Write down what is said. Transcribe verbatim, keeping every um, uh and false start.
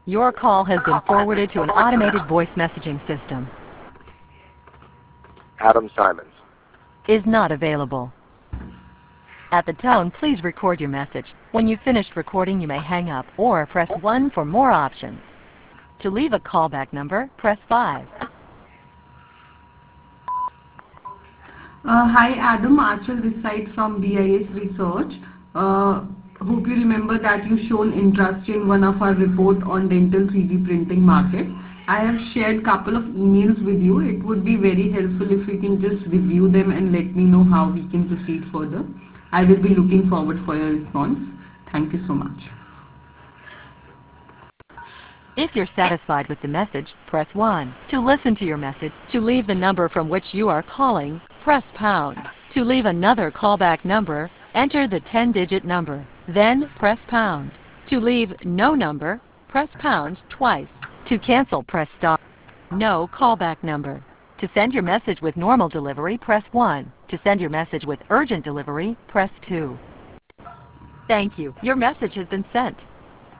Your call has been forwarded to an automated voice messaging system. Adam Simons. Is not available. At the tone, please record your message. When you've finished recording, you may hang up or press one for more options. To leave a callback number, press five. Uh, hi Adam, Achal this side from B I S Research. Uh, hope you remember that you shown interest in one of our report on dental three D printing market. I have shared couple of emails with you. It would be very helpful if you can just review them and let me know how we can proceed further. I will be looking forward for your response. Thank you so much. If you're satisfied with the message, press one. To listen to your message, to leave the number from which you are calling, press pound. To leave another callback number, enter the ten digit number, then press pound. To leave no number, press pound twice. To cancel, press star. No callback number. To send your message with normal delivery, press one. To send your message with urgent delivery, press two. Thank you. Your message has been sent.